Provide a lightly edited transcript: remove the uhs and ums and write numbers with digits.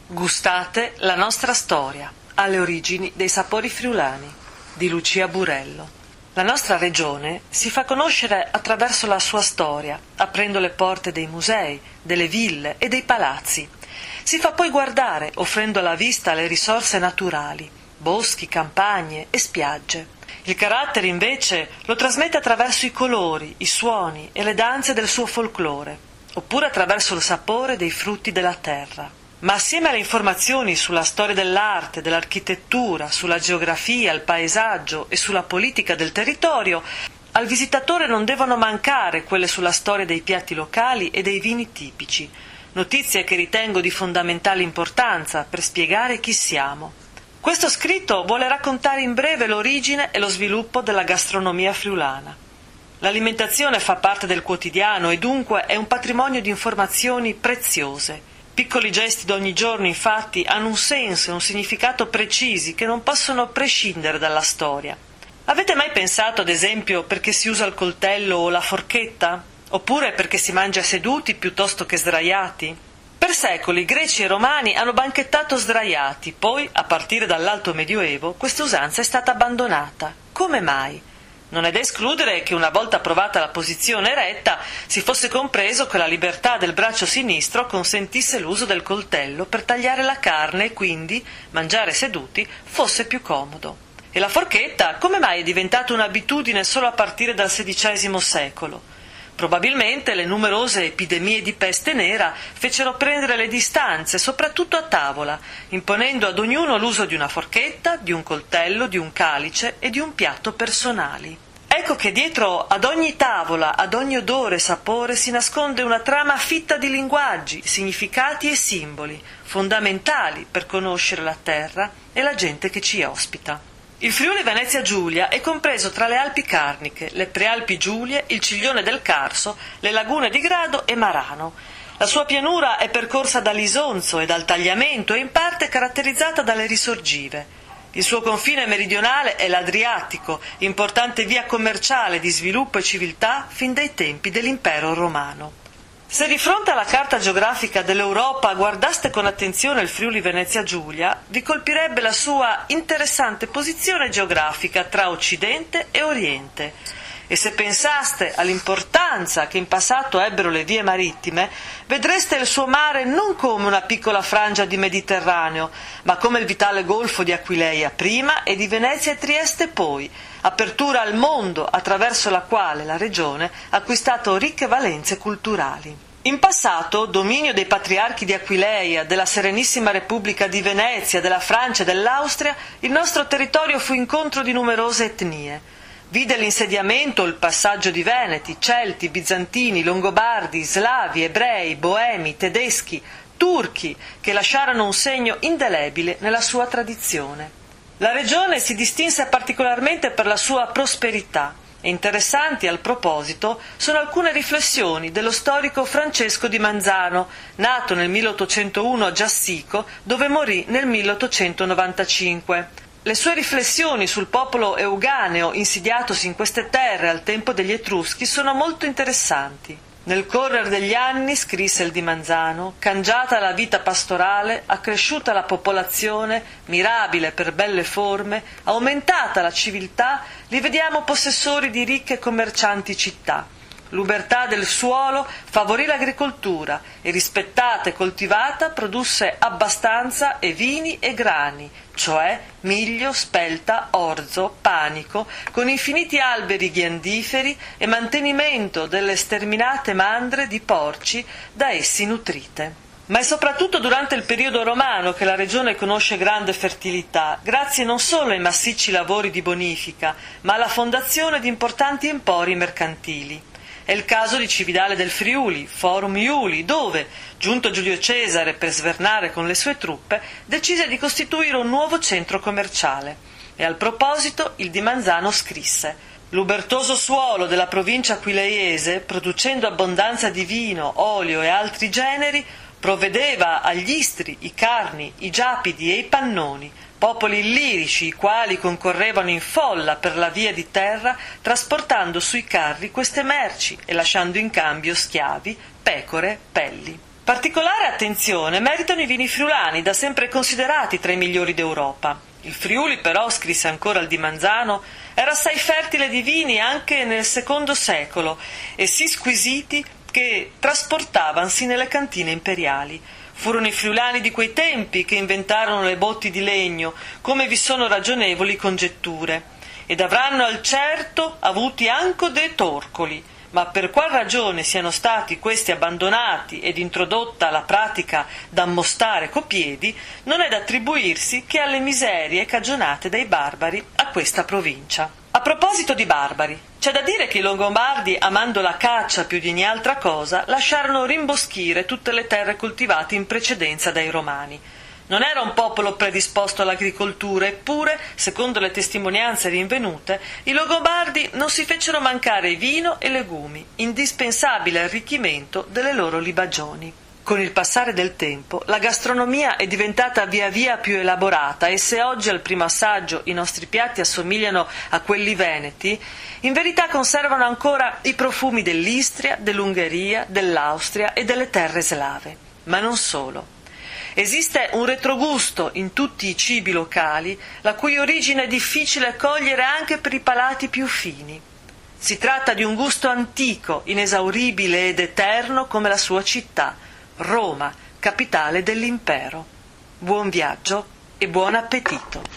Gustate la nostra storia, alle origini dei sapori friulani, di Lucia Burello. La nostra regione si fa conoscere attraverso la sua storia, aprendo le porte dei musei, delle ville e dei palazzi. Si fa poi guardare, offrendo alla vista le risorse naturali, boschi, campagne e spiagge. Il carattere, invece, lo trasmette attraverso i colori, i suoni e le danze del suo folklore, oppure attraverso il sapore dei frutti della terra. Ma assieme alle informazioni sulla storia dell'arte, dell'architettura, sulla geografia, il paesaggio e sulla politica del territorio, al visitatore non devono mancare quelle sulla storia dei piatti locali e dei vini tipici, notizie che ritengo di fondamentale importanza per spiegare chi siamo. Questo scritto vuole raccontare in breve l'origine e lo sviluppo della gastronomia friulana. L'alimentazione fa parte del quotidiano e dunque è un patrimonio di informazioni preziose. Piccoli gesti d'ogni giorno, infatti, hanno un senso e un significato precisi che non possono prescindere dalla storia. Avete mai pensato, ad esempio, perché si usa il coltello o la forchetta? Oppure perché si mangia seduti piuttosto che sdraiati? Per secoli greci e romani hanno banchettato sdraiati, poi, a partire dall'Alto Medioevo, questa usanza è stata abbandonata. Come mai? Non è da escludere che una volta provata la posizione eretta si fosse compreso che la libertà del braccio sinistro consentisse l'uso del coltello per tagliare la carne e quindi mangiare seduti fosse più comodo. E la forchetta come mai è diventata un'abitudine solo a partire dal XVI secolo? Probabilmente le numerose epidemie di peste nera fecero prendere le distanze, soprattutto a tavola, imponendo ad ognuno l'uso di una forchetta, di un coltello, di un calice e di un piatto personali. Ecco che dietro ad ogni tavola, ad ogni odore e sapore si nasconde una trama fitta di linguaggi, significati e simboli, fondamentali per conoscere la terra e la gente che ci ospita. Il Friuli Venezia Giulia è compreso tra le Alpi Carniche, le Prealpi Giulie, il Ciglione del Carso, le lagune di Grado e Marano. La sua pianura è percorsa dall'Isonzo e dal Tagliamento e in parte caratterizzata dalle risorgive. Il suo confine meridionale è l'Adriatico, importante via commerciale di sviluppo e civiltà fin dai tempi dell'Impero Romano. Se di fronte alla carta geografica dell'Europa guardaste con attenzione il Friuli Venezia Giulia, vi colpirebbe la sua interessante posizione geografica tra Occidente e Oriente. E se pensaste all'importanza che in passato ebbero le vie marittime, vedreste il suo mare non come una piccola frangia di Mediterraneo, ma come il vitale golfo di Aquileia prima e di Venezia e Trieste poi, apertura al mondo attraverso la quale la regione ha acquistato ricche valenze culturali. In passato, dominio dei patriarchi di Aquileia, della Serenissima Repubblica di Venezia, della Francia e dell'Austria, il nostro territorio fu incontro di numerose etnie. Vide l'insediamento o il passaggio di Veneti, Celti, Bizantini, Longobardi, Slavi, Ebrei, Boemi, Tedeschi, Turchi, che lasciarono un segno indelebile nella sua tradizione. La regione si distinse particolarmente per la sua prosperità e interessanti al proposito sono alcune riflessioni dello storico Francesco di Manzano, nato nel 1801 a Giassico, dove morì nel 1895. Le sue riflessioni sul popolo euganeo insidiatosi in queste terre al tempo degli Etruschi sono molto interessanti. Nel correre degli anni, scrisse il Di Manzano, cangiata la vita pastorale, accresciuta la popolazione, mirabile per belle forme, aumentata la civiltà, li vediamo possessori di ricche e commercianti città. L'ubertà del suolo favorì l'agricoltura e rispettata e coltivata produsse abbastanza e vini e grani, cioè miglio, spelta, orzo, panico, con infiniti alberi ghiandiferi e mantenimento delle sterminate mandre di porci da essi nutrite. Ma è soprattutto durante il periodo romano che la regione conosce grande fertilità, grazie non solo ai massicci lavori di bonifica, ma alla fondazione di importanti empori mercantili. È il caso di Cividale del Friuli, Forum Iuli, dove, giunto Giulio Cesare per svernare con le sue truppe, decise di costituire un nuovo centro commerciale. E al proposito il Di Manzano scrisse: «L'ubertoso suolo della provincia aquileiese, producendo abbondanza di vino, olio e altri generi, provvedeva agli istri, i carni, i giapidi e i pannoni, popoli illirici i quali concorrevano in folla per la via di terra trasportando sui carri queste merci e lasciando in cambio schiavi, pecore, pelli. Particolare attenzione meritano i vini friulani, da sempre considerati tra i migliori d'Europa. Il Friuli, però, scrisse ancora il Di Manzano, era assai fertile di vini anche nel secondo secolo e sì squisiti che trasportavansi nelle cantine imperiali. Furono i friulani di quei tempi che inventarono le botti di legno, come vi sono ragionevoli congetture, ed avranno al certo avuti anche dei torcoli, ma per qual ragione siano stati questi abbandonati ed introdotta la pratica d'ammostare copiedi, non è da attribuirsi che alle miserie cagionate dai barbari a questa provincia. A proposito di barbari, c'è da dire che i Longobardi, amando la caccia più di ogni altra cosa, lasciarono rimboschire tutte le terre coltivate in precedenza dai Romani. Non era un popolo predisposto all'agricoltura, eppure, secondo le testimonianze rinvenute, i Longobardi non si fecero mancare vino e legumi, indispensabile arricchimento delle loro libagioni. Con il passare del tempo, la gastronomia è diventata via via più elaborata e se oggi al primo assaggio i nostri piatti assomigliano a quelli veneti, in verità conservano ancora i profumi dell'Istria, dell'Ungheria, dell'Austria e delle terre slave. Ma non solo. Esiste un retrogusto in tutti i cibi locali, la cui origine è difficile cogliere anche per i palati più fini. Si tratta di un gusto antico, inesauribile ed eterno come la sua città, Roma, capitale dell'impero. Buon viaggio e buon appetito!